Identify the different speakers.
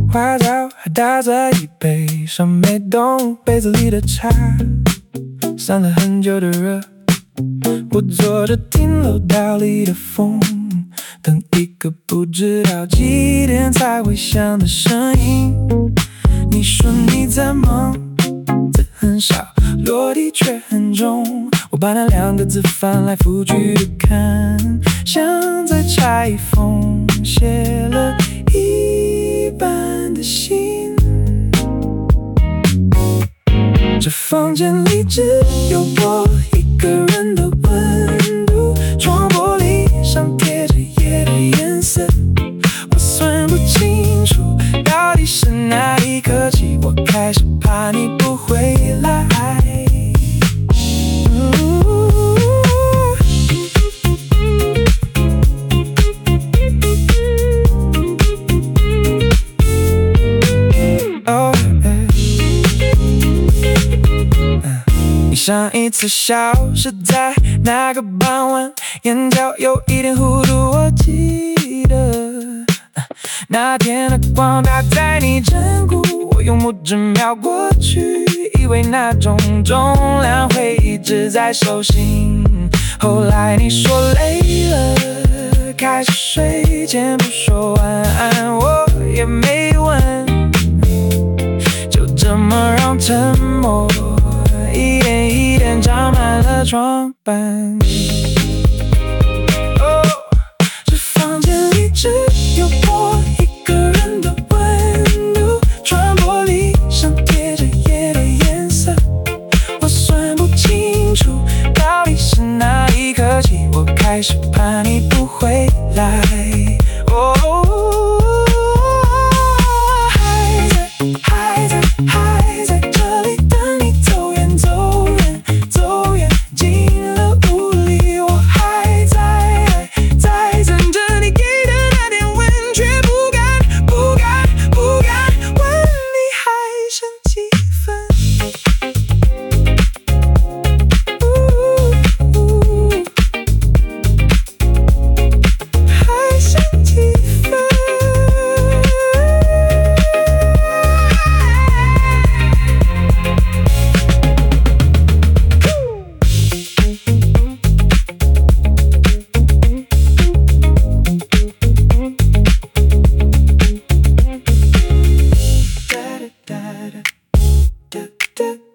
Speaker 1: 花草还打在椅背上没动，杯子里的茶散了很久的热。我坐着听楼道里的风，等一个不知道几点才会响的声音。你说你在忙，字很少，落地却很重。我把那2个字翻来覆去的看，像在查一封写了一半的信。这房间里只有我一个人的温度，窗玻璃上贴着夜的颜色。我算不清楚到底是哪一刻起，我开始怕你不回来。上一次笑是在那个傍晚，眼角有一点弧度，我记得那天的光打在你枕骨，我用拇指瞄过去，以为那种重量会一直在手心。后来你说累了，开始睡前不说晚安，我也没问，就这么让沉默一点一点长满了床板。这房间里只有我一个人的温度，窗玻璃上贴着夜的颜色。我算不清楚到底是哪一刻起，我开始怕你不回来。还在这里等你走远走远走远进了屋里，我还在等着你给的那点吻，却不敢问你还剩几分。还剩几分。Da da da da da.